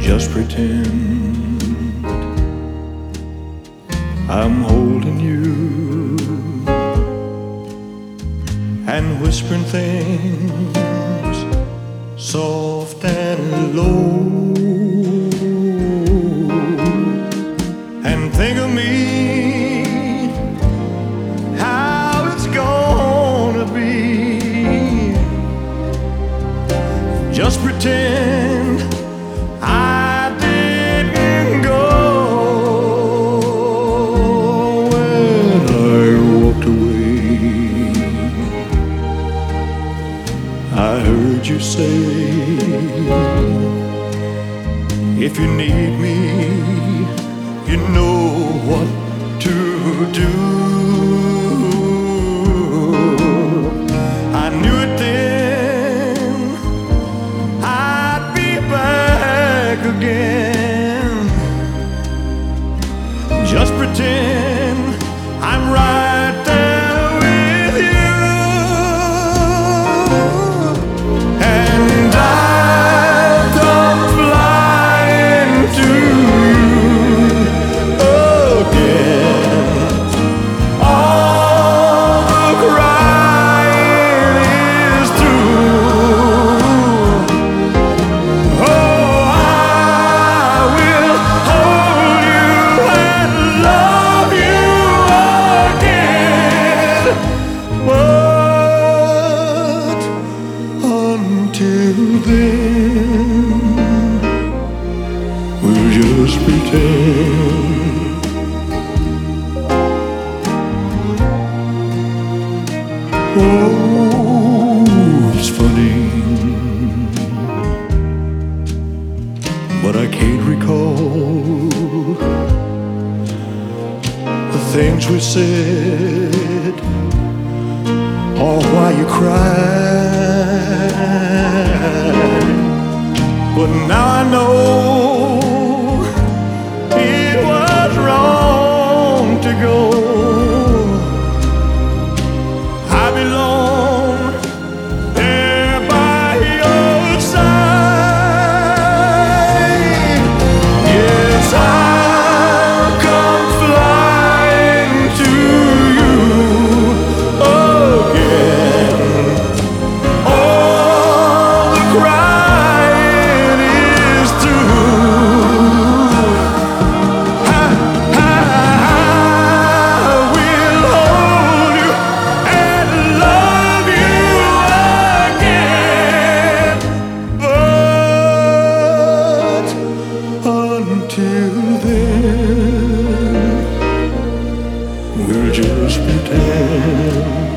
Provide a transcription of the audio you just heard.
just pretend I'm holding you and whispering things soft and low, and think of me, how it's gonna be. Just pretend I didn't go when I walked away. I heard you say, if you need me, you know what to do. I knew it then, I'd be back again. Just pretend I'm right there with you, and I'll come flying to you again. All the crying is through. Oh, I will hold you and love you again. But until then, we'll just pretend. Oh, it's funny, but I can't recall the things we said or why you cried. But now I know it was wrong to go. I belong there by your side. Yes, I'll come flying to you again. All the crying is through. I will hold you and love you again. But until then, we'll just pretend.